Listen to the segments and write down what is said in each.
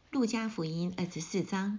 路加福音24章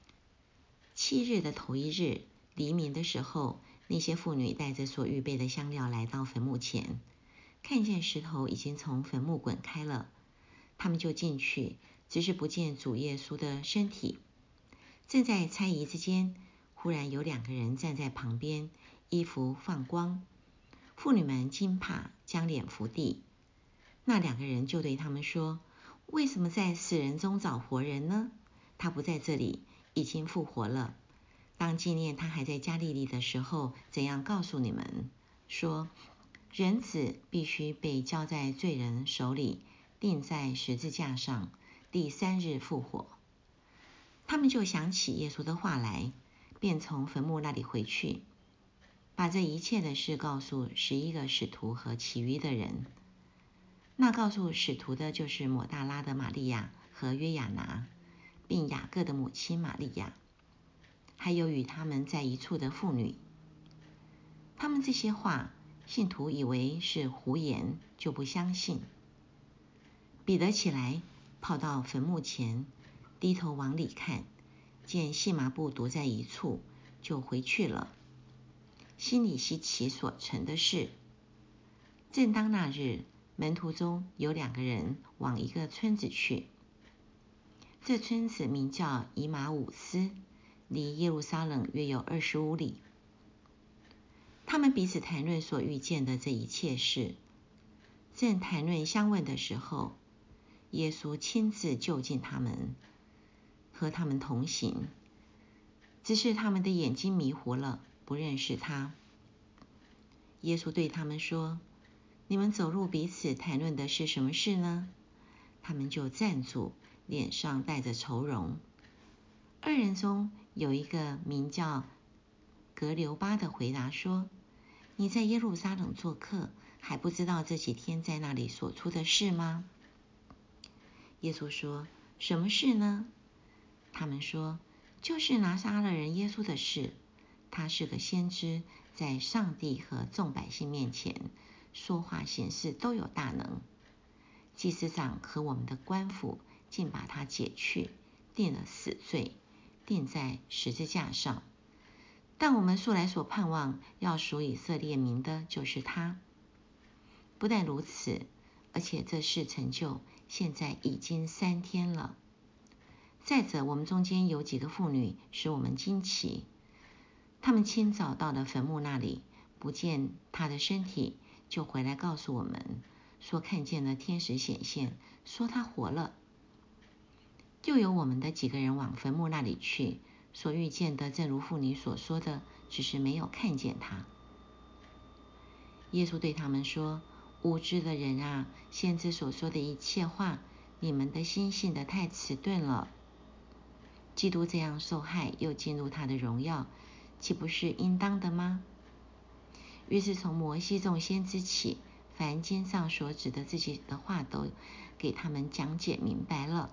7日的头一日，黎明的时候，那些妇女带着所预备的香料来到坟墓前，看见石头已经从坟墓滚开了，他们就进去，只是不见主耶稣的身体。正在猜疑之间，忽然有2个人站在旁边，衣服放光。妇女们惊怕，将脸伏地。那2个人就对他们说：为什么在死人中找活人呢？他不在这里，已经复活了。当纪念他还在加利利的时候，怎样告诉你们，说人子必须被交在罪人手里，钉在十字架上，第3日复活。他们就想起耶稣的话来，便从坟墓那里回去，把这一切的事告诉11个使徒和其余的人。那告诉使徒的就是抹大拉的玛利亚和约亚拿，并雅各的母亲玛利亚，还有与他们在一处的妇女。他们这些话，信徒以为是胡言，就不相信。彼得起来，跑到坟墓前，低头往里看，见细麻布堵在一处，就回去了，心里稀奇所成的事。正当那日，门徒中有2个人往一个村子去，这村子名叫以马忤斯，离耶路撒冷约有25里。他们彼此谈论所遇见的这一切事。正谈论相问的时候，耶稣亲自就近他们，和他们同行，只是他们的眼睛迷糊了，不认识他。耶稣对他们说：你们走路彼此谈论的是什么事呢？他们就站住，脸上带着愁容。2人中有一个名叫格留巴的回答说：你在耶路撒冷做客，还不知道这几天在那里所出的事吗？耶稣说：什么事呢？他们说：就是拿撒勒人耶稣的事。他是个先知，在上帝和众百姓面前说话行事都有大能。祭司长和我们的官府竟把他解去，定了死罪，钉在十字架上。但我们素来所盼望要赎以色列民的就是他。不但如此，而且这事成就，现在已经3天了。再者，我们中间有几个妇女使我们惊奇。她们清早到了坟墓那里，不见他的身体，就回来告诉我们，说看见了天使显现，说他活了。又有我们的几个人往坟墓那里去，所遇见的正如妇女所说的，只是没有看见他。耶稣对他们说：无知的人啊，先知所说的一切话，你们的心信得太迟钝了。基督这样受害，又进入他的荣耀，岂不是应当的吗？于是从摩西众先知起，凡经上所指的自己的话，都给他们讲解明白了。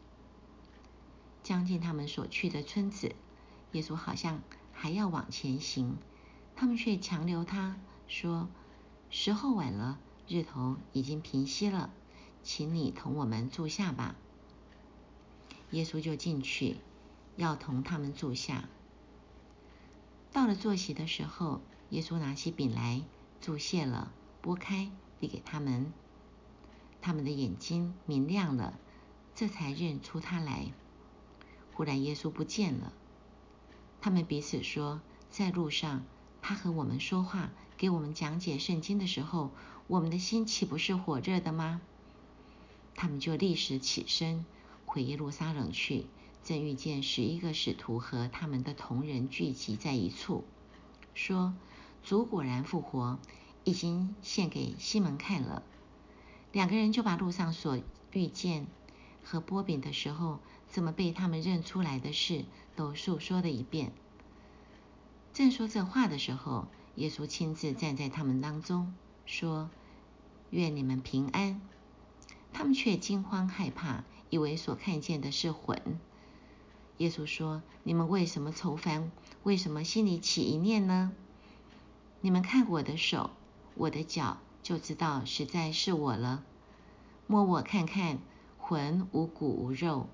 将近他们所去的村子，耶稣好像还要往前行，他们却强留他，说：时候晚了，日头已经平息了，请你同我们住下吧。耶稣就进去，要同他们住下。到了坐席的时候，耶稣拿起饼来，祝谢了，拨开，递给他们。他们的眼睛明亮了，这才认出他来。忽然耶稣不见了。他们彼此说，在路上他和我们说话，给我们讲解圣经的时候，我们的心岂不是火热的吗？他们就立时起身，回耶路撒冷去，正遇见11个使徒和他们的同人聚集在一处，说：主果然复活，已经献给西门看了。2个人就把路上所遇见和拨饼的时候，怎么被他们认出来的事，都述说了一遍。正说这话的时候，耶稣亲自站在他们当中，说：愿你们平安。他们却惊慌害怕，以为所看见的是魂。耶稣说：你们为什么愁烦？为什么心里起一念呢？你们看我的手，我的脚，就知道实在是我了。摸我看看，魂无骨无肉，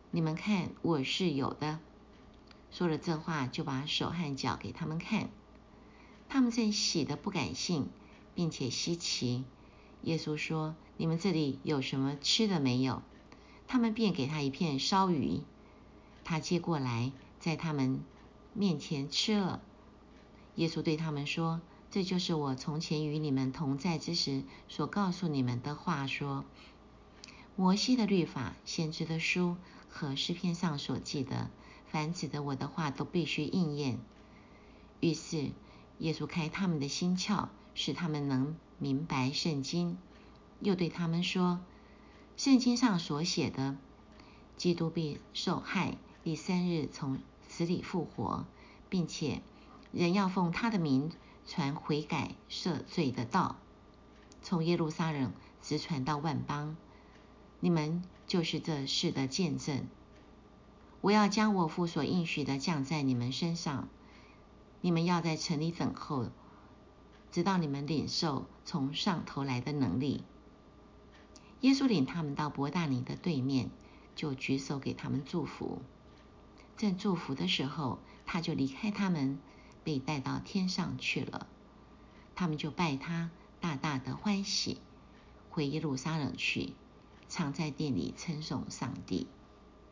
你们看，我是有的。说了这话，就把手和脚给他们看。他们正喜得不敢信，并且稀奇。耶稣说：你们这里有什么吃的没有？他们便给他一片烧鱼，他接过来，在他们面前吃了。耶稣对他们说：这就是我从前与你们同在之时所告诉你们的话，说摩西的律法、先知的书和诗篇上所记的，凡指着我的话都必须应验。于是耶稣开他们的心窍，使他们能明白圣经。又对他们说：圣经上所写的，基督必受害，第三日从死里复活，并且人要奉他的名传悔改赦罪的道，从耶路撒冷直传到万邦。你们就是这事的见证。我要将我父所应许的降在你们身上，你们要在城里等候，直到你们领受从上头来的能力。耶稣领他们到伯大尼的对面，就举手给他们祝福。正祝福的时候，他就离开他们，被带到天上去了。他们就拜他，大大的欢喜，回耶路撒冷去，常在殿里称颂上帝。